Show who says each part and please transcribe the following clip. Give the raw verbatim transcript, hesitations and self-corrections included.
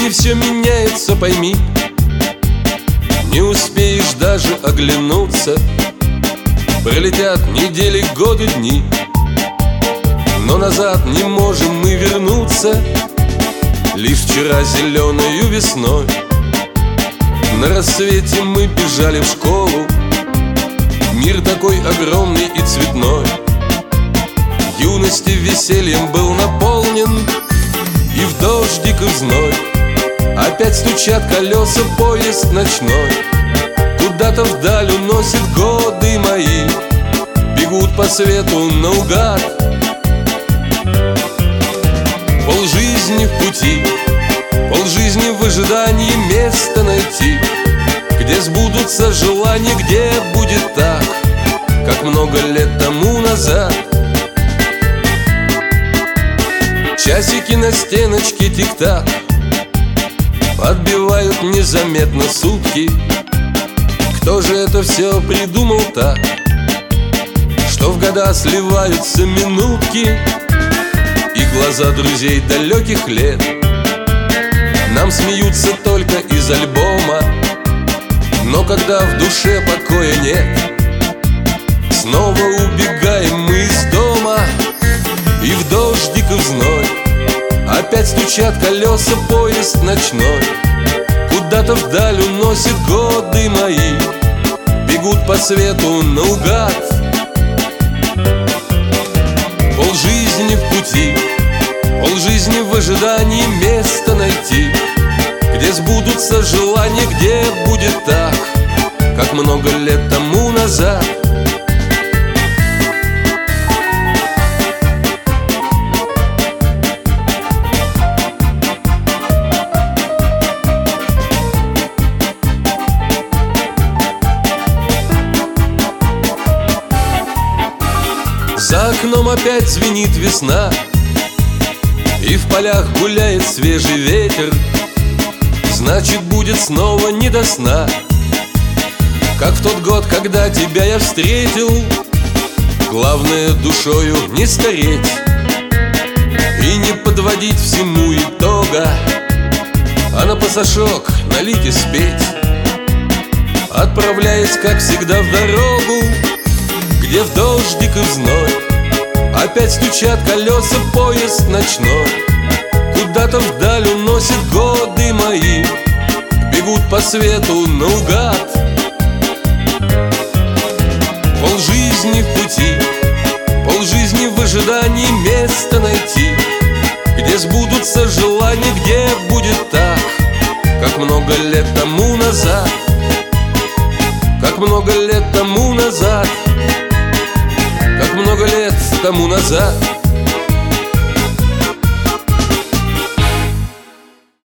Speaker 1: жизни все меняется, пойми. Не успеешь даже оглянуться, пролетят недели, годы, дни. Но назад не можем мы вернуться. Лишь вчера зеленою весной на рассвете мы бежали в школу. Мир такой огромный и цветной, юности весельем был наполнен. И в дождик и в зной опять стучат колеса, поезд ночной куда-то вдаль уносит годы мои. Бегут по свету наугад, полжизни в пути, полжизни в ожидании места найти, где сбудутся желания, где будет так, как много лет тому назад. Часики на стеночке тик-так отбивают незаметно сутки. Кто же это все придумал так, что в года сливаются минутки? И глаза друзей далеких лет нам смеются только из альбома. Но когда в душе покоя нет, снова убегаем мы из дома. И в дождик и в зной опять стучат колеса, поезд ночной куда-то вдаль уносит годы мои. Бегут по свету наугад, полжизни в пути, полжизни в ожидании места найти, где сбудутся желания, где будет так, как много лет тому назад. За окном опять звенит весна, и в полях гуляет свежий ветер. Значит, будет снова не до сна, как в тот год, когда тебя я встретил. Главное душою не стареть и не подводить всему итога, а на пасашок налить и спеть, отправляясь, как всегда, в дорогу, где в дождик и в зной опять стучат колеса, поезд ночной куда-то вдаль уносит годы мои. Бегут по свету наугад, полжизни в пути, полжизни в ожидании места найти, где сбудутся желания, где будет так, как много лет тому назад, как много лет тому назад, как много лет тому назад.